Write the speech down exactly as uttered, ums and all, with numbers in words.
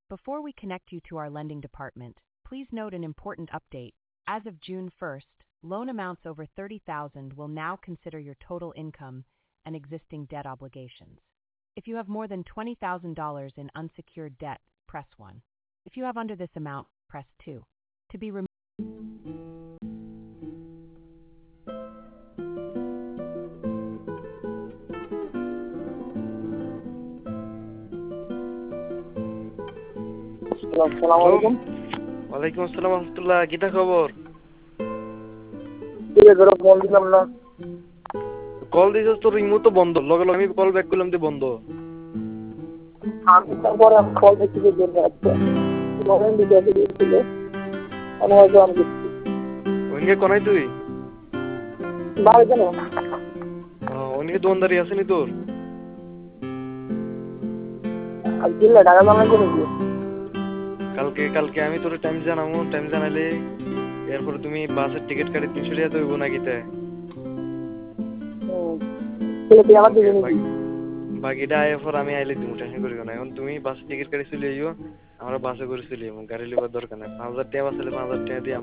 Before we connect you to our lending department, please note an important update. As of June first, loan amounts over thirty thousand will now consider your total income and existing debt obligations. If you have more than twenty thousand dollars in unsecured debt, press one. If you have under this amount, press two. To be removed. আসসালামু আলাইকুম। ওয়ালাইকুম আসসালাম রাহমাতুল্লাহ। কিটা খবর? এই ধরো phone দিলাম না। কল দিছস তোর রিমো তো বন্ধ। লগে লগে আমি কল ব্যাক করলাম তো বন্ধ। আমি তারপরে আমি কল দেখি যে জন্য আছে। লোন দিতে দিয়েছিল। অনুযায়ী আমি দিচ্ছি। ওইনে কোনায় তুই? বাড়ি কেন? হ্যাঁ, ওইনে দোনদারি আছে নি তোর? আজ দিলে টাকা জমা করে দিও। কালকে কালকে আমি তোর টাইম জানাবো, টাইম জানালে এরপর তুমি বাসের টিকিট কাটি তিনশো টাকা তো হইব না কিতে। হুম। তাহলে তুই আমার দিবি নাকি? বাকিটা এরপর আমি আইলে তুমি টেনশন করিও না। এখন তুমি বাসের টিকিট কাটি চলে আইও, আমরা বাসে করে চলে যাবো। গাড়ি লিবার দরকার নাই। পাঁচ হাজার টাকা বাঁচলে পাঁচ হাজার টাকা দিয়ে